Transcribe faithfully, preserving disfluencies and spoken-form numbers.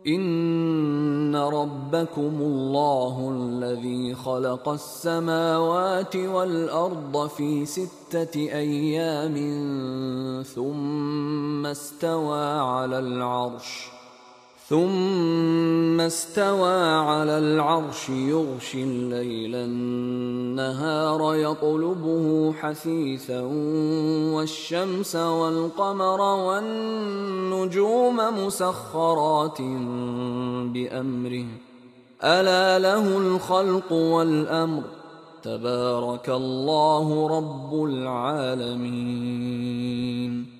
إن ربكم الله الذي خلق السماوات والأرض في ستة أيام ثم استوى على العرش ثم استوى على العرش يغشي الليل النهار يطلبه حثيثا والشمس والقمر والنجوم مسخرات بأمره ألا له الخلق والأمر تبارك الله رب العالمين.